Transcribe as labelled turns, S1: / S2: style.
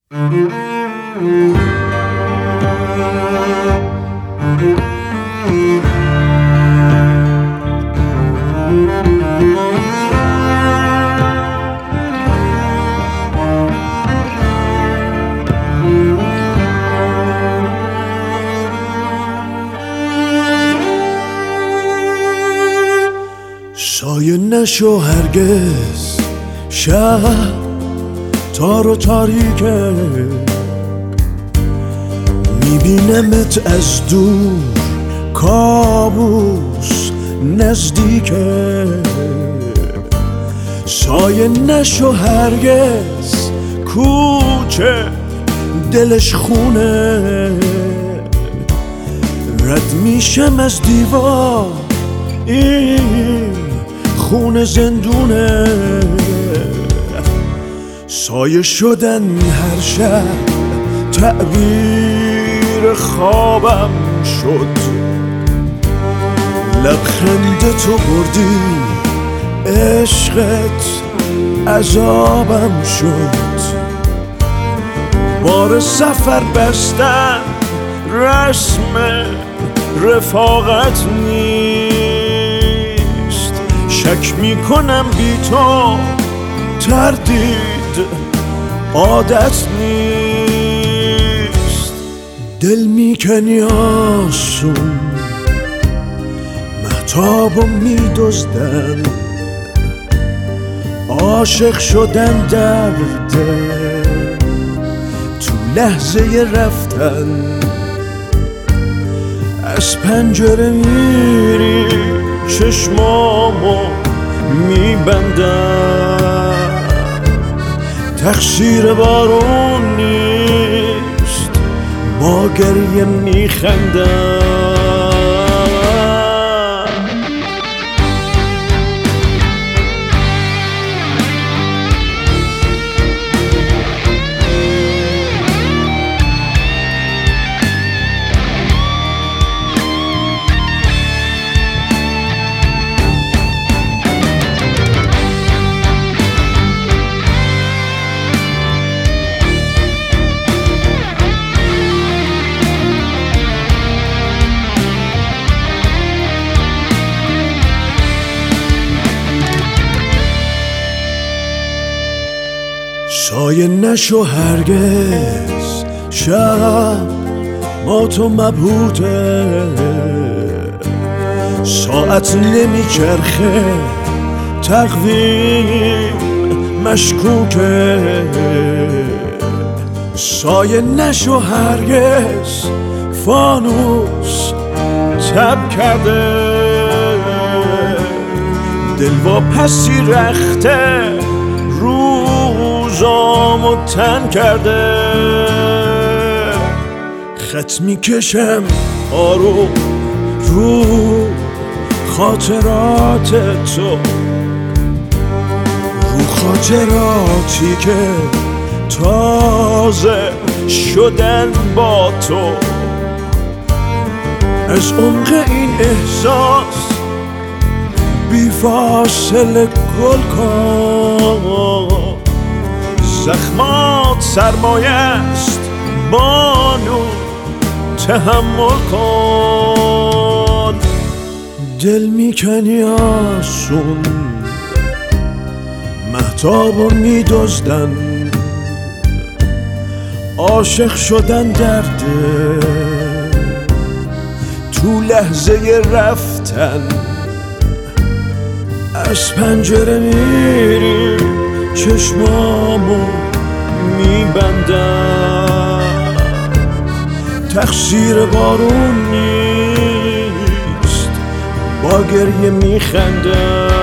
S1: سایه نشو هرگز شب تار و تاریکه، میبینمت از دور کابوس نزدیکه. سایه نشو هرگز کوچه دلش خونه، رد میشم از دیوار این خونه زندونه. سایه شدن هر شب تعبیر خوابم شد، لبخند تو بردی عشقت عذابم شد. بار سفر بستن رسم رفاقت نیست، شک میکنم بی تو تردید عادت نیست. دل میکنی آسون مهتابو میدزدن، عاشق شدن درده تو لحظه رفتن. از پنجره میری چشمامو میبندم، تقصیر بارون نیست با گریه میخندم. سایه نشو هرگز شب ما تو مبهوته، ساعت نمیچرخه تقویم مشکوکه. سایه نشو هرگز فانوس تب کرده، دل با پسی رخته روزامو تن کرده. خط میکشم آروم رو خاطرات تو، رو خاطراتی که تازه شدن با تو. از عمق این احساس بی فاصله گل کن، زخمات سرمایه است بانو تحمل کن. دل میکنی آسون مهتابو میدزدن، عاشق شدن درده تو لحظه رفتن. از پنجره میری چشمامو میبندم، تقصیر بارون نیست با گریه میخندم.